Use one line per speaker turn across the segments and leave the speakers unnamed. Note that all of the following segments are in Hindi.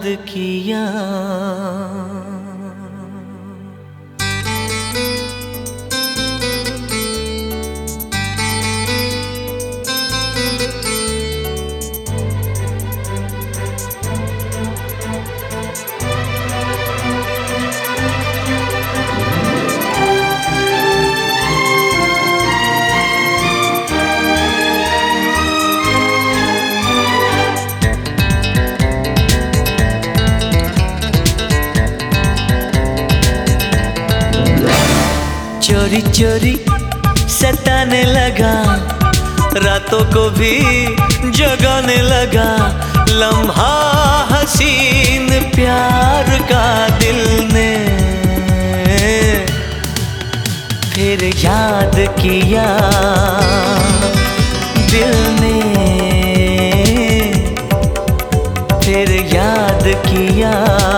किया। चोरी चोरी सताने लगा, रातों को भी जगाने लगा। लम्हा हसीन प्यार का दिल ने फिर याद किया। दिल ने फिर याद किया।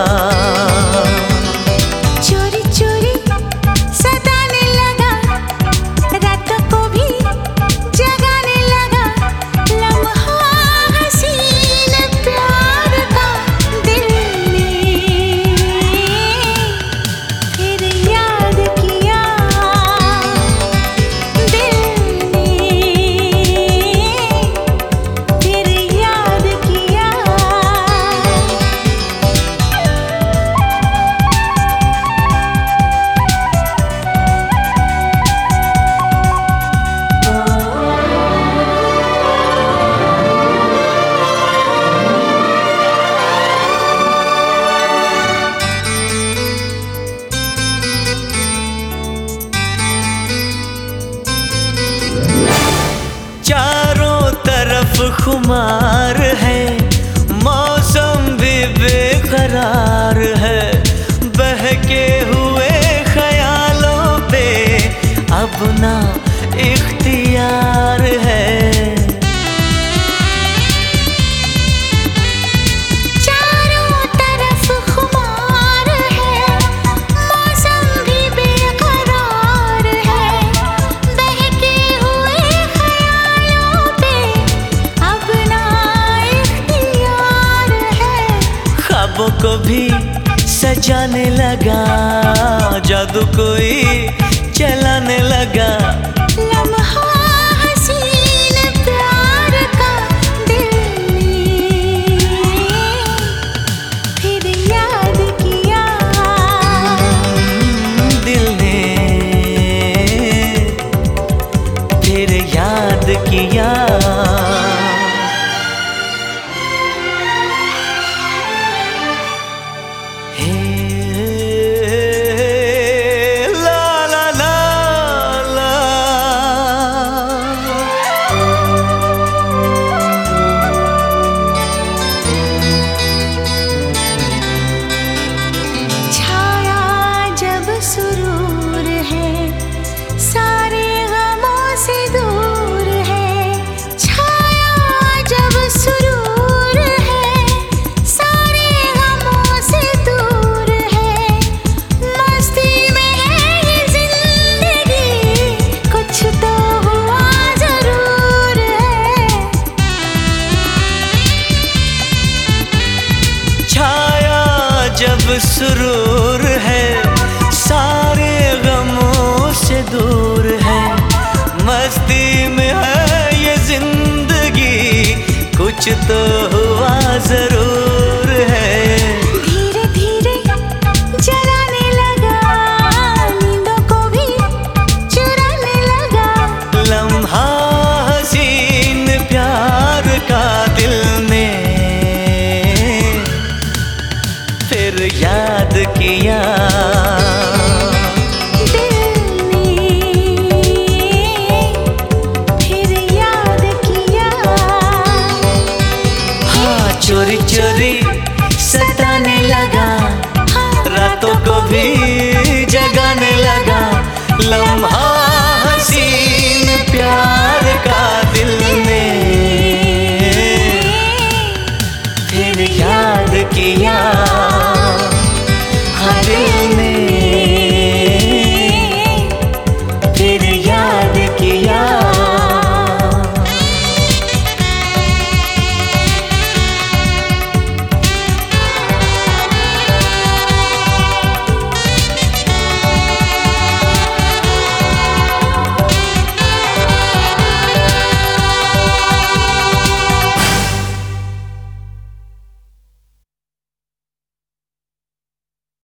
खुमार है, मौसम भी बेकरार है। बहके हुए ख्यालों पे अपना इख्तियार है। को भी सजाने लगा, जादू कोई चलाने लगा।
लम्हा हसीन प्यार का दिल ने फिर याद किया।
दिल ने फिर याद किया।
सुरूर है, सारे गमों से दूर है। छाया जब सुरूर है, सारे गमों से दूर है। मस्ती में है ये जिंदगी, कुछ तो हुआ जरूर है।
छाया जब सुरूर है, सारे गमों से दूर है। मस्ती में है ये जिंदगी, कुछ तो हुआ जरूर है।
धीरे धीरे जलाने लगा, नींदों को भी चुराने लगा।
लम्हा हसीन प्यार का दिल ने फिर याद किया।